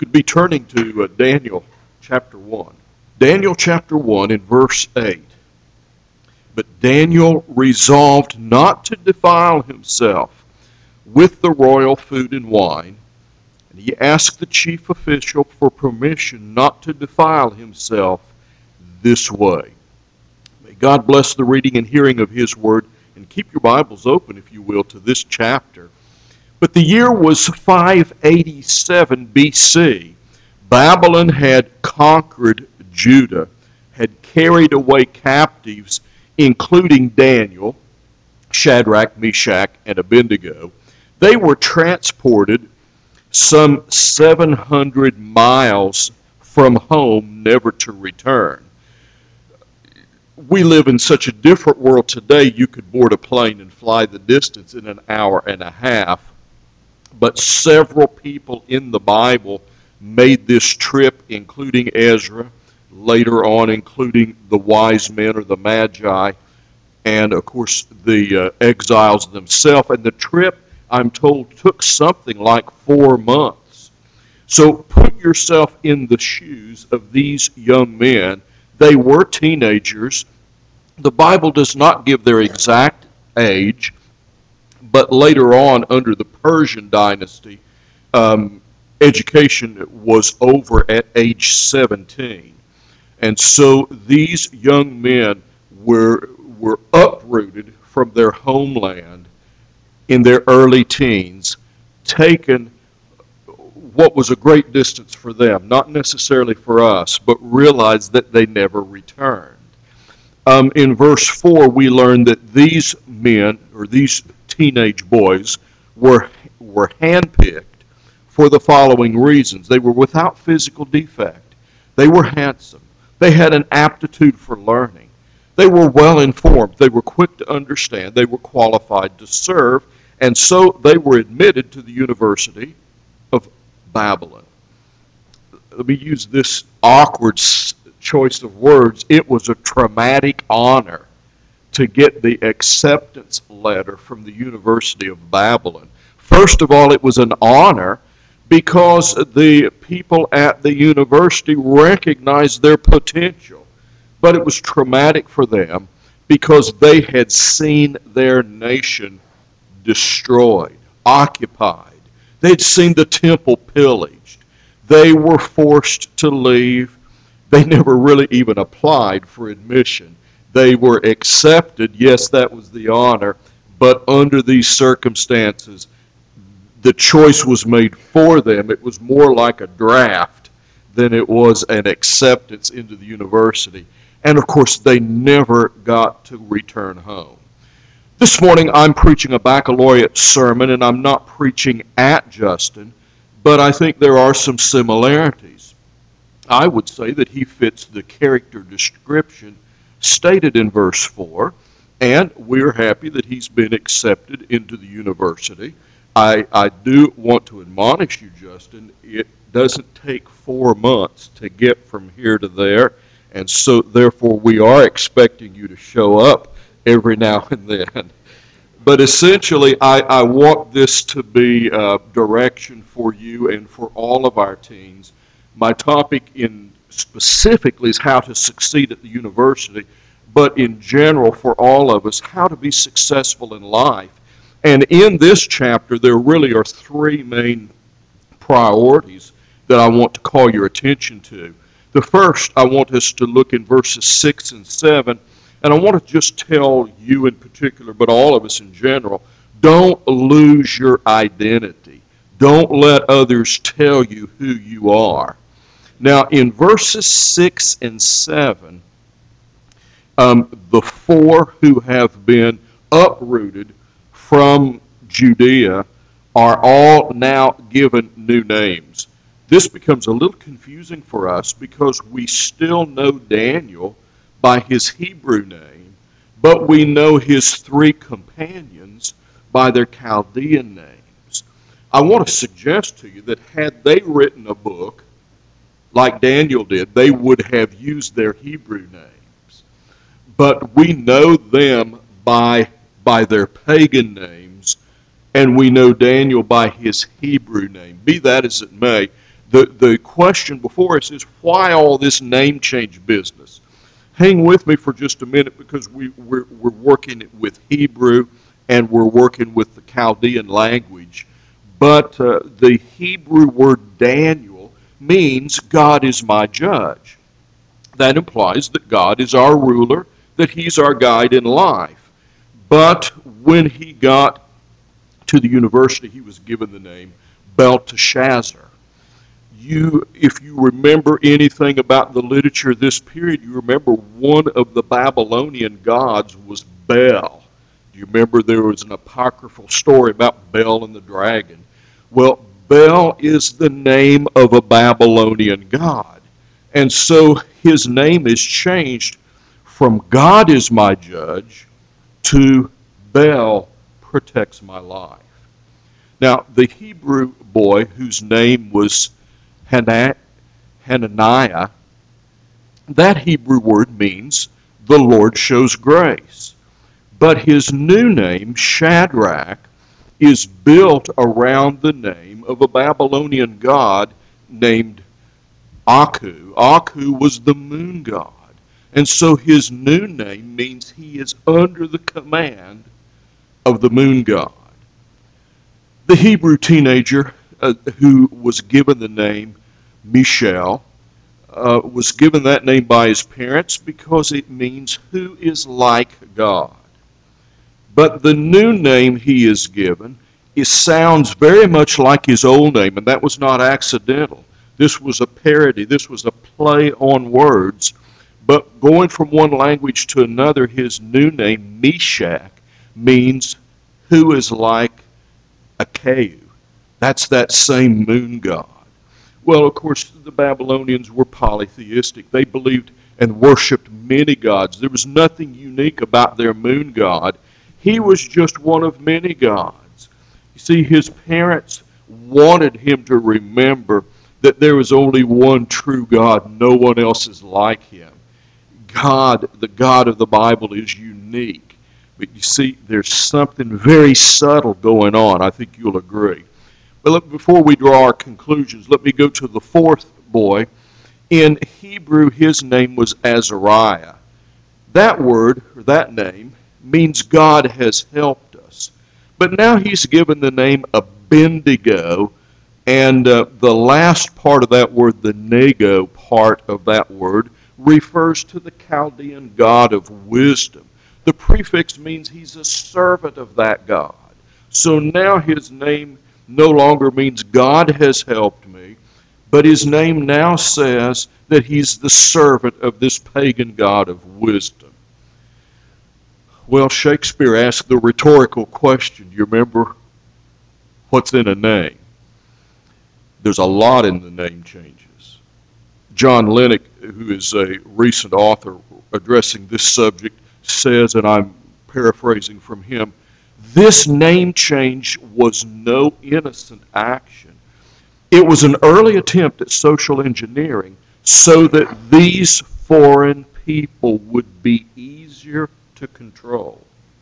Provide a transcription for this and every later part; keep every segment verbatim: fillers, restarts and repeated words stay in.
could be turning to uh, Daniel chapter one. Daniel chapter one in verse eight. But Daniel resolved not to defile himself with the royal food and wine, and he asked the chief official for permission not to defile himself this way. May God bless the reading and hearing of his word, and keep your Bibles open, if you will, to this chapter. But the year was five eighty-seven B C. Babylon had conquered Judah, had carried away captives, including Daniel, Shadrach, Meshach, and Abednego. They were transported some seven hundred miles from home, never to return. We live in such a different world today, you could board a plane and fly the distance in an hour and a half. But several people in the Bible made this trip, including Ezra, later on including the wise men or the Magi, and of course the uh, exiles themselves. And the trip, I'm told, took something like four months. So put yourself in the shoes of these young men. They were teenagers. The Bible does not give their exact age, but later on, under the Persian dynasty, um, education was over at age seventeen. And so these young men were, were uprooted from their homeland in their early teens, taken what was a great distance for them, not necessarily for us, but realized that they never returned. Um, in verse four, we learn that these men, or these teenage boys, were, were handpicked for the following reasons. They were without physical defect. They were handsome. They had an aptitude for learning. They were well informed. They were quick to understand. They were qualified to serve. And so they were admitted to the University of Babylon. Let me use this awkward choice of words. It was a traumatic honor to get the acceptance letter from the University of Babylon. First of all, it was an honor because the people at the university recognized their potential. But it was traumatic for them because they had seen their nation destroyed, occupied. They'd seen the temple pillaged. They were forced to leave. They never really even applied for admission. They were accepted. Yes, that was the honor. But under these circumstances, the choice was made for them. It was more like a draft than it was an acceptance into the university. And of course, they never got to return home. This morning, I'm preaching a baccalaureate sermon, and I'm not preaching at Justin, but I think there are some similarities. I would say that he fits the character description stated in verse four, and we're happy that he's been accepted into the university. I, I do want to admonish you, Justin, it doesn't take four months to get from here to there, and so therefore we are expecting you to show up every now and then. But essentially, I, I want this to be uh, direction for you and for all of our teens. My topic in specifically is how to succeed at the university, but in general for all of us, how to be successful in life. And in this chapter, there really are three main priorities that I want to call your attention to. The first, I want us to look in verses six and seven, and I want to just tell you in particular, but all of us in general, don't lose your identity. Don't let others tell you who you are. Now, in verses six and seven, um, the four who have been uprooted from Judea are all now given new names. This becomes a little confusing for us because we still know Daniel by his Hebrew name, but we know his three companions by their Chaldean names. I want to suggest to you that had they written a book like Daniel did, they would have used their Hebrew names. But we know them by, by their pagan names, and we know Daniel by his Hebrew name. Be that as it may, The, the question before us is, why all this name change business? Hang with me for just a minute, because we, we're, we're working with Hebrew and we're working with the Chaldean language. But uh, the Hebrew word Daniel means God is my judge. That implies that God is our ruler, that he's our guide in life. But when he got to the university, he was given the name Belteshazzar. You, if you remember anything about the literature of this period, you remember one of the Babylonian gods was Bel. Do you remember there was an apocryphal story about Bel and the dragon? Well, Bel is the name of a Babylonian god. And so his name is changed from God is my judge to Bel protects my life. Now, the Hebrew boy whose name was Hananiah, that Hebrew word means the Lord shows grace. But his new name, Shadrach, is built around the name of a Babylonian god named Aku. Aku was the moon god. And so his new name means he is under the command of the moon god. The Hebrew teenager uh, who was given the name Mishael uh, was given that name by his parents because it means who is like God. But the new name he is given, it sounds very much like his old name, and that was not accidental. This was a parody. This was a play on words. But going from one language to another, his new name, Meshach, means who is like Akau. That's that same moon god. Well, of course, the Babylonians were polytheistic. They believed and worshipped many gods. There was nothing unique about their moon god. He was just one of many gods. You see, his parents wanted him to remember that there is only one true God. No one else is like him. God, the God of the Bible, is unique. But you see, there's something very subtle going on. I think you'll agree. But look, before we draw our conclusions, let me go to the fourth boy. In Hebrew, his name was Azariah. That word, or that name, means God has helped us. But now he's given the name Abednego, and uh, the last part of that word, the nego part of that word, refers to the Chaldean god of wisdom. The prefix means he's a servant of that God. So now his name no longer means God has helped me, but his name now says that he's the servant of this pagan god of wisdom. Well, Shakespeare asked the rhetorical question. Do you remember what's in a name? There's a lot in the name changes. John Lennox, who is a recent author addressing this subject, says, and I'm paraphrasing from him, this name change was no innocent action. It was an early attempt at social engineering so that these foreign people would be easier to control.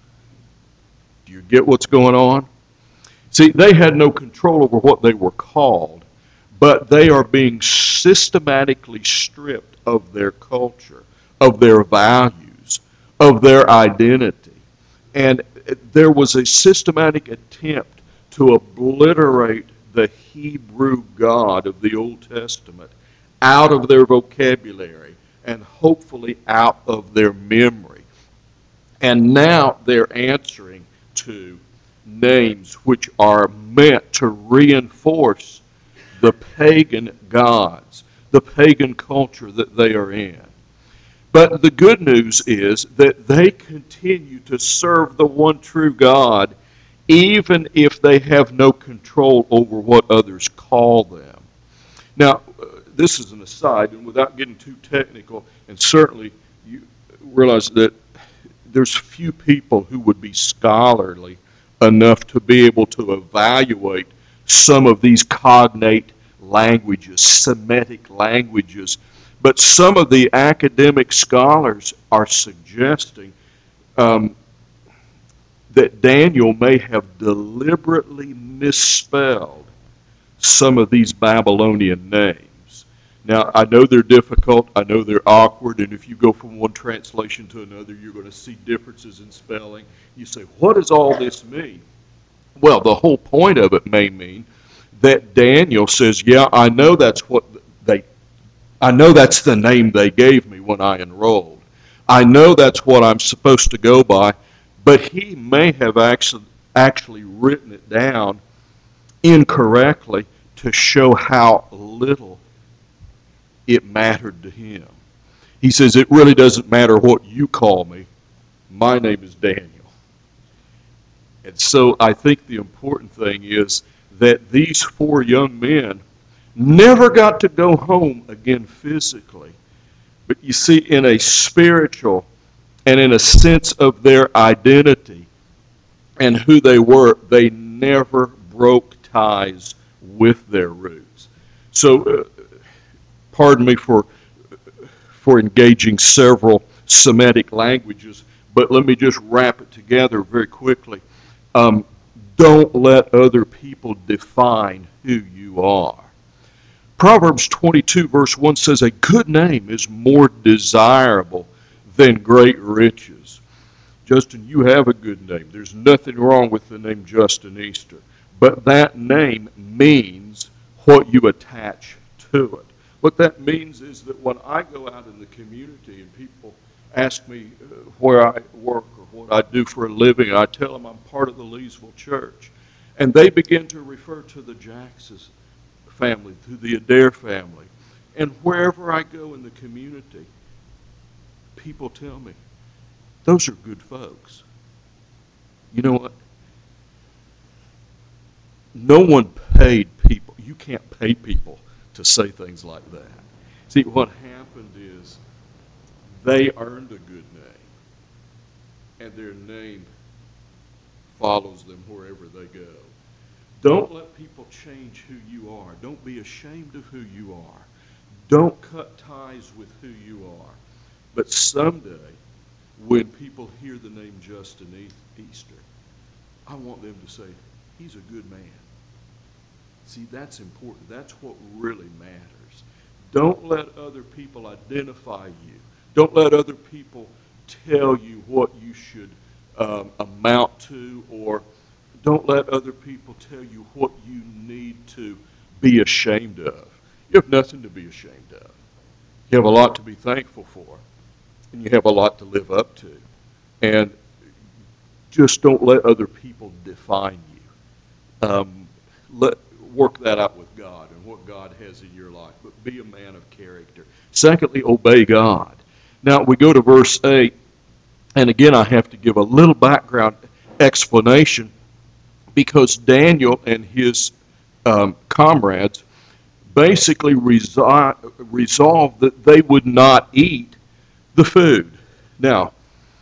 Do you get what's going on? See, they had no control over what they were called, but they are being systematically stripped of their culture, of their values, of their identity. And there was a systematic attempt to obliterate the Hebrew God of the Old Testament out of their vocabulary and hopefully out of their memory. And now they're answering to names which are meant to reinforce the pagan gods, the pagan culture that they are in. But the good news is that they continue to serve the one true God even if they have no control over what others call them. Now, uh, this is an aside, and without getting too technical, and certainly you realize that there's few people who would be scholarly enough to be able to evaluate some of these cognate languages, Semitic languages. But some of the academic scholars are suggesting um, that Daniel may have deliberately misspelled some of these Babylonian names. Now, I know they're difficult, I know they're awkward, and if you go from one translation to another, you're going to see differences in spelling. You say, what does all this mean? Well, the whole point of it may mean that Daniel says, yeah, I know that's what they, I know that's the name they gave me when I enrolled. I know that's what I'm supposed to go by, but he may have actually, actually written it down incorrectly to show how little it mattered to him. He says, it really doesn't matter what you call me. My name is Daniel. And so I think the important thing is that these four young men never got to go home again physically. But you see, in a spiritual and in a sense of their identity and who they were, they never broke ties with their roots. So, uh, pardon me for, for engaging several Semitic languages, but let me just wrap it together very quickly. Um, don't let other people define who you are. Proverbs twenty-two verse one says, a good name is more desirable than great riches. Justin, you have a good name. There's nothing wrong with the name Justin Easter. But that name means what you attach to it. What that means is that when I go out in the community and people ask me uh, where I work or what I do for a living, I tell them I'm part of the Leesville Church. And they begin to refer to the Jackson family, to the Adair family. And wherever I go in the community, people tell me, those are good folks. You know what? No one paid people. You can't pay people to say things like that. See, what happened is they earned a good name, and their name follows them wherever they go. Don't let people change who you are. Don't be ashamed of who you are. Don't cut ties with who you are. But someday, when people hear the name Justin Easter, I want them to say, he's a good man. See, that's important. That's what really matters. Don't let other people identify you. Don't let other people tell you what you should um, amount to, or don't let other people tell you what you need to be ashamed of. You have nothing to be ashamed of. You have a lot to be thankful for, and you have a lot to live up to. And just don't let other people define you. Um, let work that out with God and what God has in your life, but be a man of character. Secondly, obey God. Now, we go to verse eight, and again, I have to give a little background explanation because Daniel and his um, comrades basically resol- resolved that they would not eat the food. Now,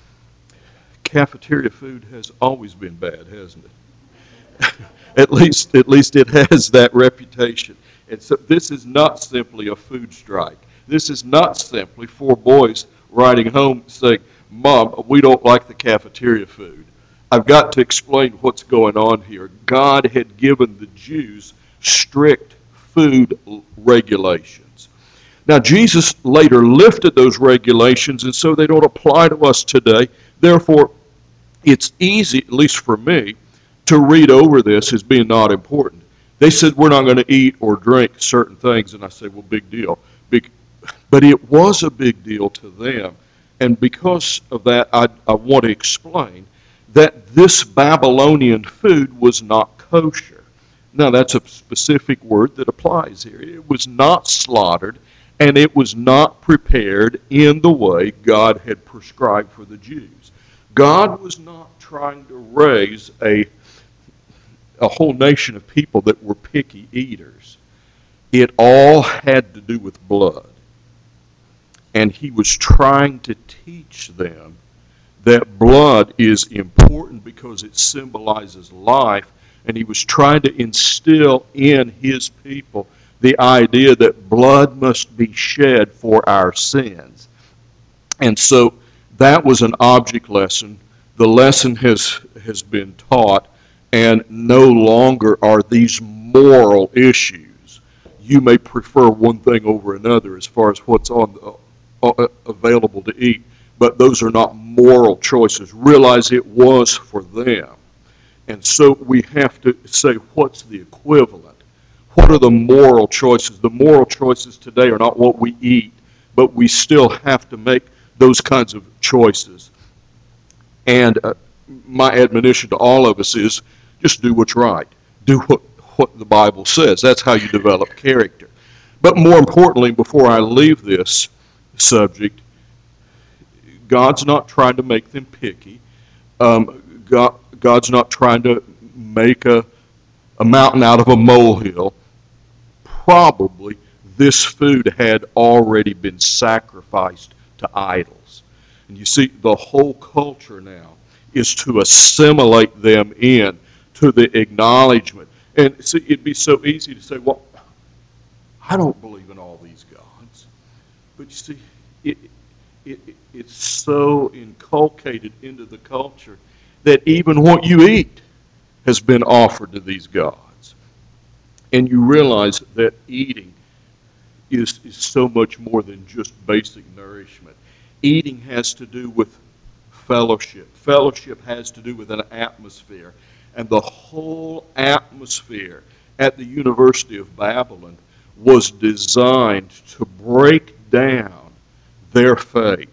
cafeteria food has always been bad, hasn't it? At least, at least it has that reputation. And so this is not simply a food strike. This is not simply four boys riding home saying, Mom, we don't like the cafeteria food. I've got to explain what's going on here. God had given the Jews strict food regulations. Now, Jesus later lifted those regulations, and so they don't apply to us today. Therefore, it's easy, at least for me, to read over this as being not important. They said we're not going to eat or drink certain things, and I say, well, big deal. Big, but it was a big deal to them, and because of that, I, I want to explain that this Babylonian food was not kosher. Now, that's a specific word that applies here. It was not slaughtered, and it was not prepared in the way God had prescribed for the Jews. God was not trying to raise a a whole nation of people that were picky eaters. It all had to do with blood. And he was trying to teach them that blood is important because it symbolizes life, and he was trying to instill in his people the idea that blood must be shed for our sins. And so that was an object lesson. The lesson has, has been taught, and no longer are these moral issues. You may prefer one thing over another as far as what's on the, uh, available to eat, but those are not moral choices. Realize it was for them. And so we have to say, what's the equivalent? What are the moral choices? The moral choices today are not what we eat, but we still have to make those kinds of choices. And uh, my admonition to all of us is just do what's right. Do what, what the Bible says. That's how you develop character. But more importantly, before I leave this subject, God's not trying to make them picky. Um, God, God's not trying to make a, a mountain out of a molehill. Probably this food had already been sacrificed to idols. And you see, the whole culture now is to assimilate them in to the acknowledgement. And see, it'd be so easy to say, well, I don't believe in all these gods. But you see, it, it, it's so inculcated into the culture that even what you eat has been offered to these gods. And you realize that eating is, is so much more than just basic nourishment. Eating has to do with fellowship. Fellowship has to do with an atmosphere. And the whole atmosphere at the University of Babylon was designed to break down their faith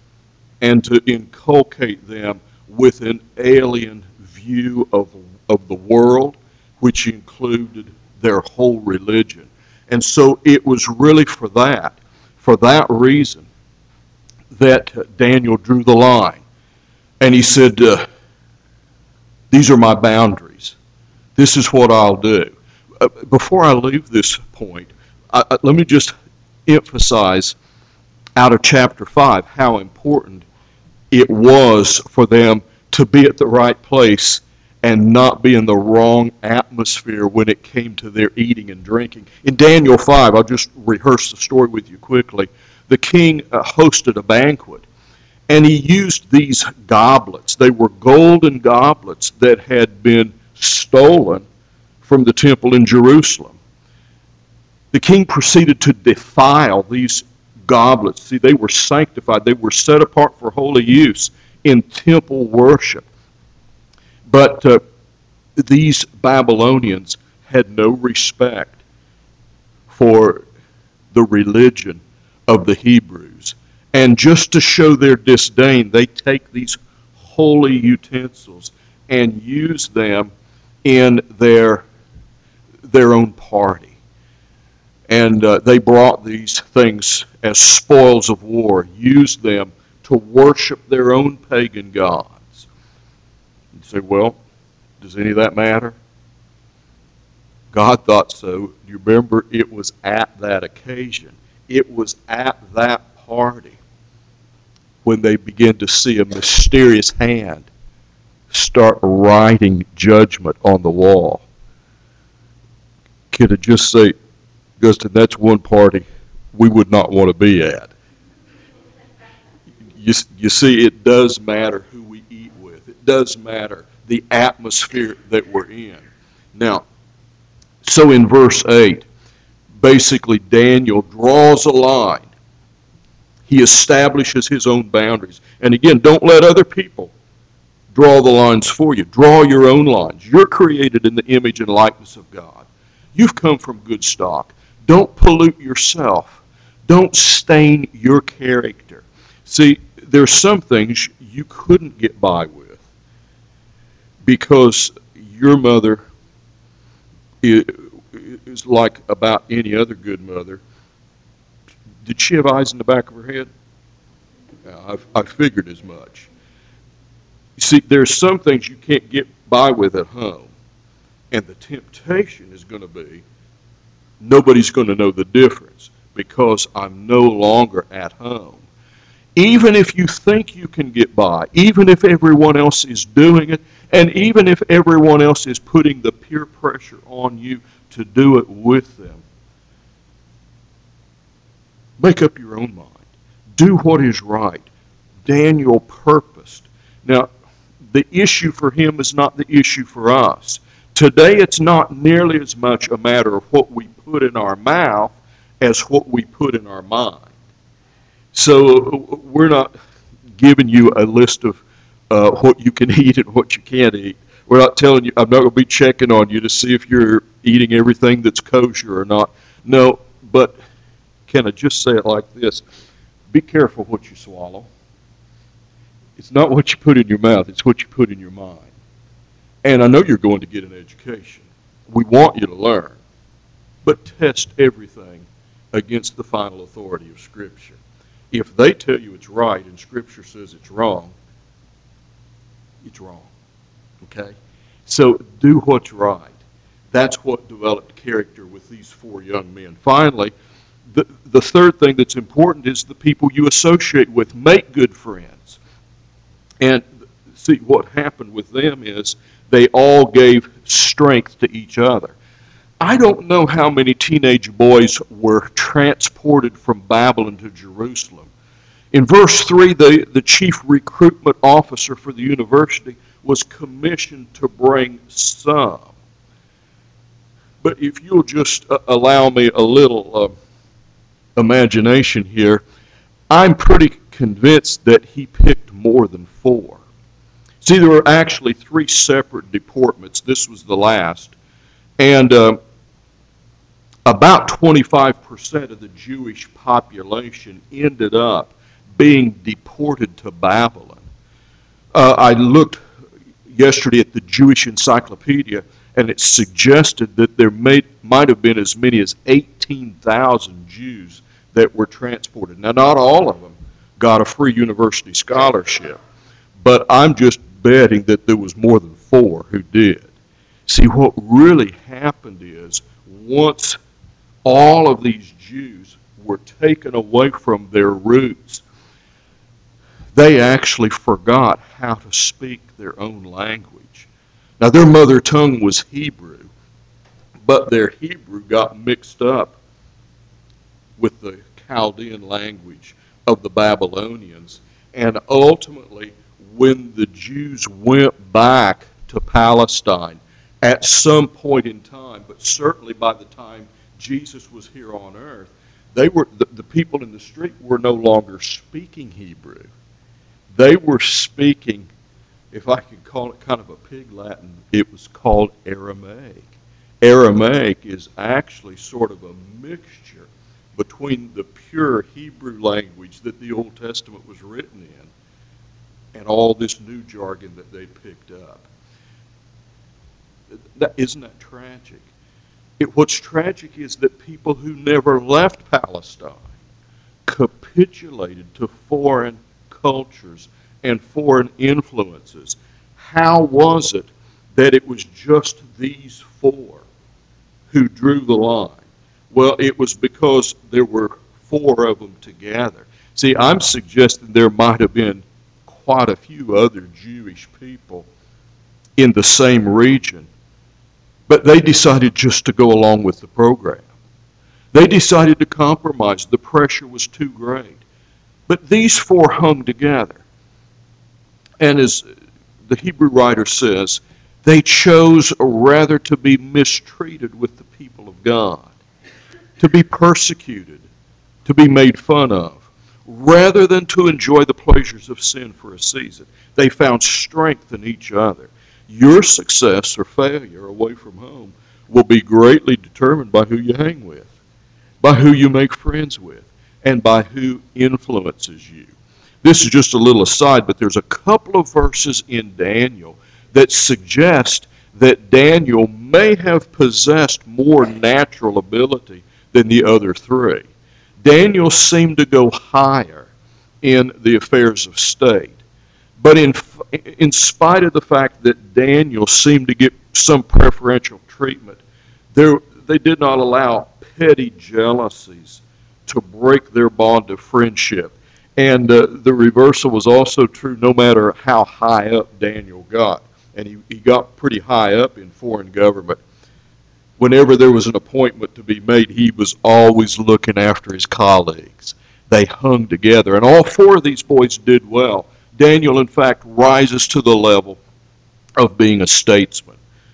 and to inculcate them with an alien view of, of the world, which included their whole religion. And so it was really for that, for that reason, that Daniel drew the line. And he said, uh, these are my boundaries. This is what I'll do. Uh, before I leave this point, I, I, let me just emphasize out of chapter five how important it was for them to be at the right place and not be in the wrong atmosphere when it came to their eating and drinking. In Daniel five, I'll just rehearse the story with you quickly. The king uh, hosted a banquet, and he used these goblets. They were golden goblets that had been stolen from the temple in Jerusalem. The king proceeded to defile these goblets. See, they were sanctified. They were set apart for holy use in temple worship. But uh, these Babylonians had no respect for the religion of the Hebrews. And just to show their disdain, they take these holy utensils and use them in their, their own party. And uh, they brought these things as spoils of war, used them to worship their own pagan gods. You say, well, does any of that matter? God thought so. You remember, it was at that occasion. It was at that party when they began to see a mysterious hand start writing judgment on the wall. Could I just say, Augustine, that's one party we would not want to be at. You, you see, it does matter who we eat with. It does matter the atmosphere that we're in. Now, so in verse eight, basically Daniel draws a line. He establishes his own boundaries. And again, don't let other people draw the lines for you. Draw your own lines. You're created in the image and likeness of God. You've come from good stock. Don't pollute yourself. Don't stain your character. See, there's some things you couldn't get by with because your mother is like about any other good mother. Did she have eyes in the back of her head? Yeah, I, I figured as much. You see, there's some things you can't get by with at home. And the temptation is going to be, nobody's going to know the difference because I'm no longer at home. Even if you think you can get by, even if everyone else is doing it, and even if everyone else is putting the peer pressure on you to do it with them, make up your own mind. Do what is right. Daniel purposed. Now, the issue for him is not the issue for us. Today it's not nearly as much a matter of what we put in our mouth as what we put in our mind. So we're not giving you a list of uh, what you can eat and what you can't eat. We're not telling you, I'm not going to be checking on you to see if you're eating everything that's kosher or not. No, but can I just say it like this? Be careful what you swallow. It's not what you put in your mouth, it's what you put in your mind. And I know you're going to get an education. We want you to learn. But test everything against the final authority of Scripture. If they tell you it's right and Scripture says it's wrong, it's wrong. Okay? So do what's right. That's what developed character with these four young men. Finally, the, the third thing that's important is the people you associate with. Make good friends. And see, what happened with them is they all gave strength to each other. I don't know how many teenage boys were transported from Babylon to Jerusalem. In verse three, the, the chief recruitment officer for the university was commissioned to bring some. But if you'll just uh, allow me a little uh, imagination here, I'm pretty convinced that he picked more than four. See, there were actually three separate deportments. This was the last. And uh, about twenty-five percent of the Jewish population ended up being deported to Babylon. Uh, I looked yesterday at the Jewish Encyclopedia, and it suggested that there may, might have been as many as eighteen thousand Jews that were transported. Now, not all of them got a free university scholarship, but I'm just betting that there was more than four who did. See, what really happened is once all of these Jews were taken away from their roots, they actually forgot how to speak their own language. Now, their mother tongue was Hebrew, but their Hebrew got mixed up with the Chaldean language of the Babylonians. And ultimately, when the Jews went back to Palestine at some point in time, but certainly by the time Jesus was here on earth, they were the, the people in the street were no longer speaking Hebrew. They were speaking, if I could call it kind of a pig Latin, it was called Aramaic. Aramaic is actually sort of a mixture between the pure Hebrew language that the Old Testament was written in and all this new jargon that they picked up. That, isn't that tragic? It, what's tragic is that people who never left Palestine capitulated to foreign cultures and foreign influences. How was it that it was just these four who drew the line? Well, it was because there were four of them together. See, I'm suggesting there might have been quite a few other Jewish people in the same region, but they decided just to go along with the program. They decided to compromise. The pressure was too great. But these four hung together. And as the Hebrew writer says, they chose rather to be mistreated with the people of God, to be persecuted, to be made fun of, rather than to enjoy the pleasures of sin for a season. They found strength in each other. Your success or failure away from home will be greatly determined by who you hang with, by who you make friends with, and by who influences you. This is just a little aside, but there's a couple of verses in Daniel that suggest that Daniel may have possessed more natural ability than the other three. Daniel seemed to go higher in the affairs of state. But in, in spite of the fact that Daniel seemed to get some preferential treatment, there, they did not allow petty jealousies to break their bond of friendship. And uh, the reversal was also true no matter how high up Daniel got. And he, he got pretty high up in foreign government. Whenever there was an appointment to be made, he was always looking after his colleagues. They hung together. And all four of these boys did well. Daniel, in fact, rises to the level of being a statesman.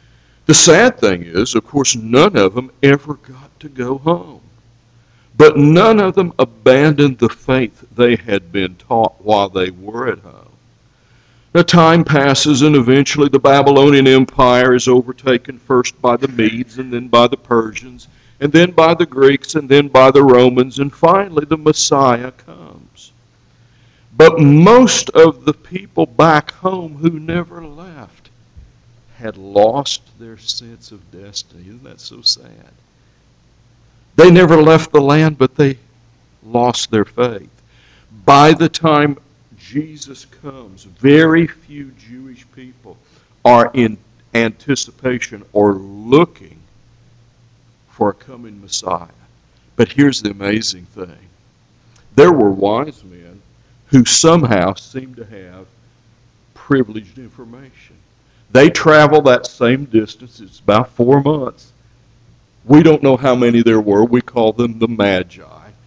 The sad thing is, of course, none of them ever got to go home. But none of them abandoned the faith they had been taught while they were at home. Now, time passes, and eventually the Babylonian Empire is overtaken first by the Medes, and then by the Persians, and then by the Greeks, and then by the Romans, and finally the Messiah comes. But most of the people back home who never left had lost their sense of destiny. Isn't that so sad? They never left the land, but they lost their faith. By the time Jesus comes, very few Jewish people are in anticipation or looking for a coming Messiah. But here's the amazing thing. There were wise men who somehow seemed to have privileged information. They traveled that same distance. It's about four months. We don't know how many there were. We call them the Magi.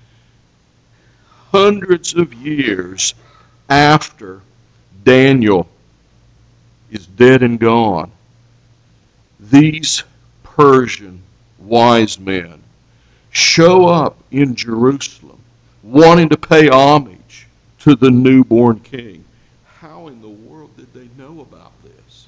Hundreds of years after Daniel is dead and gone, these Persian wise men show up in Jerusalem wanting to pay homage to the newborn king. How in the world did they know about this?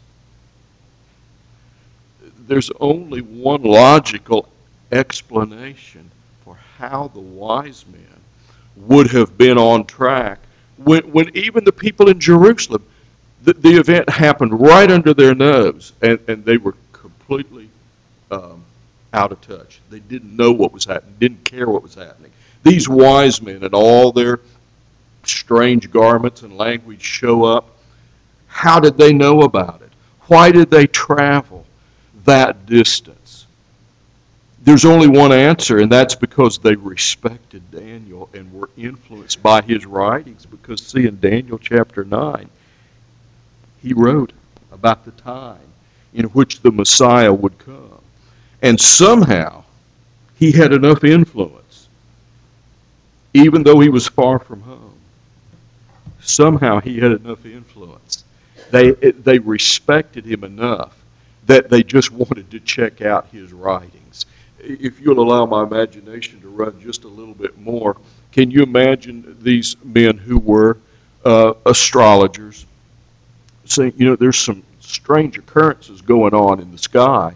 There's only one logical explanation for how the wise men would have been on track when, when even the people in Jerusalem, the, the event happened right under their nose, and, and they were completely um, out of touch. They didn't know what was happening, didn't care what was happening. These wise men in all their strange garments and language show up. How did they know about it? Why did they travel that distance? There's only one answer, and that's because they respected Daniel and were influenced by his writings. Because, see, in Daniel chapter nine, he wrote about the time in which the Messiah would come. And somehow, he had enough influence, even though he was far from home. Somehow, he had enough influence. They, they respected him enough that they just wanted to check out his writings. If you'll allow my imagination to run just a little bit more, can you imagine these men who were uh, astrologers saying, you know, there's some strange occurrences going on in the sky.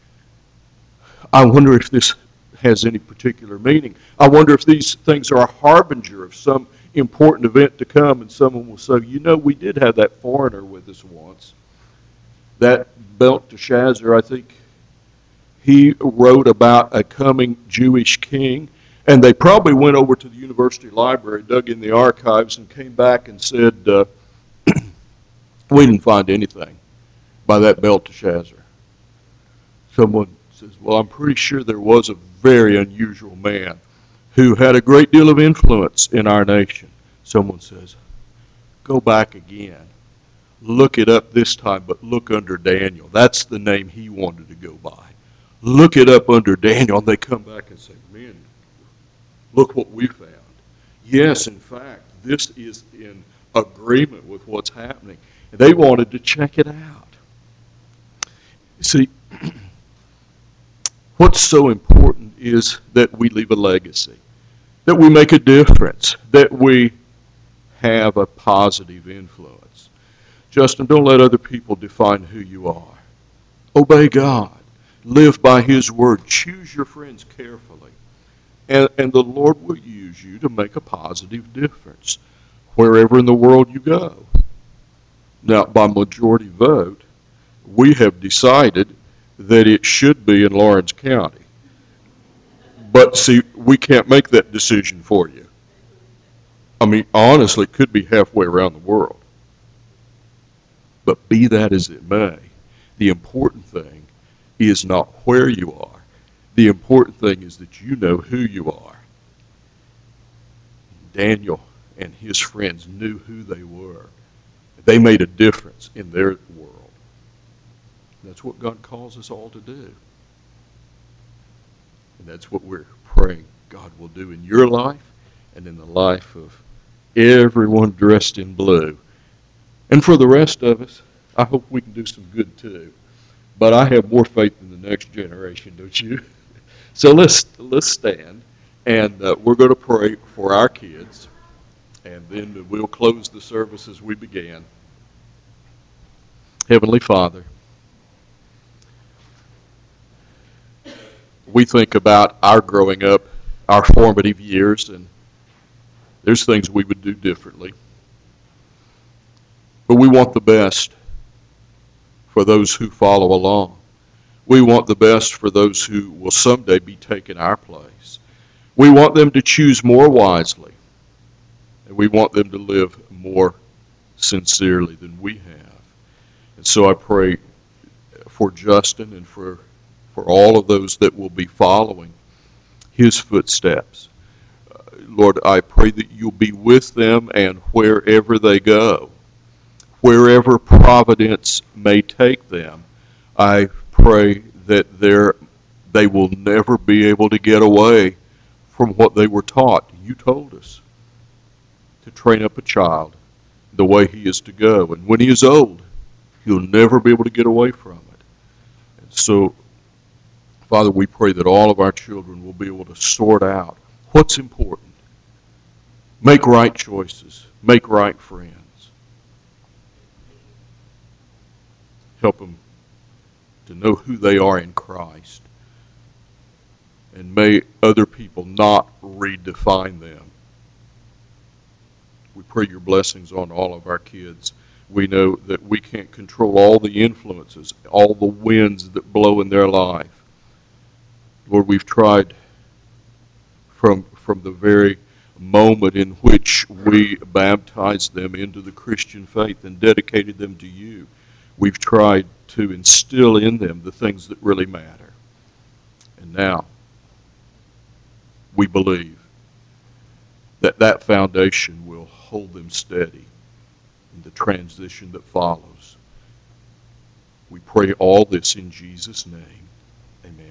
I wonder if this has any particular meaning. I wonder if these things are a harbinger of some important event to come, and someone will say, you know, we did have that foreigner with us once. That Belteshazzar, I think, he wrote about a coming Jewish king, and they probably went over to the university library, dug in the archives, and came back and said, uh, we didn't find anything by that Belteshazzar. Someone says, well, I'm pretty sure there was a very unusual man who had a great deal of influence in our nation. Someone says, go back again. Look it up this time, but look under Daniel. That's the name he wanted to go by. Look it up under Daniel, and they come back and say, man, look what we found. Yes, in fact, this is in agreement with what's happening. And they wanted to check it out. See, what's so important is that we leave a legacy, that we make a difference, that we have a positive influence. Justin, don't let other people define who you are. Obey God. Live by His Word. Choose your friends carefully. And, and the Lord will use you to make a positive difference wherever in the world you go. Now, by majority vote, we have decided that it should be in Lawrence County. But see, we can't make that decision for you. I mean, honestly, it could be halfway around the world. But be that as it may, the important thing is not where you are. The important thing is that you know who you are. Daniel and his friends knew who they were. They made a difference in their world. That's what God calls us all to do. And that's what we're praying God will do in your life and in the life of everyone dressed in blue. And for the rest of us, I hope we can do some good too. But I have more faith in the next generation, don't you? So let's let's stand, and uh, we're going to pray for our kids, and then we'll close the service as we began. Heavenly Father, we think about our growing up, our formative years, and there's things we would do differently. But we want the best for those who follow along. We want the best for those who will someday be taking our place. We want them to choose more wisely, and we want them to live more sincerely than we have. And so I pray for Justin and for, for all of those that will be following his footsteps. Uh, Lord, I pray that you'll be with them and wherever they go, wherever providence may take them, I pray that they will never be able to get away from what they were taught. You told us to train up a child the way he is to go. And when he is old, he'll never be able to get away from it. And so, Father, we pray that all of our children will be able to sort out what's important. Make right choices. Make right friends. Help them to know who they are in Christ. And may other people not redefine them. We pray your blessings on all of our kids. We know that we can't control all the influences, all the winds that blow in their life. Lord, we've tried from, from the very moment in which we baptized them into the Christian faith and dedicated them to you. We've tried to instill in them the things that really matter. And now, we believe that that foundation will hold them steady in the transition that follows. We pray all this in Jesus' name. Amen.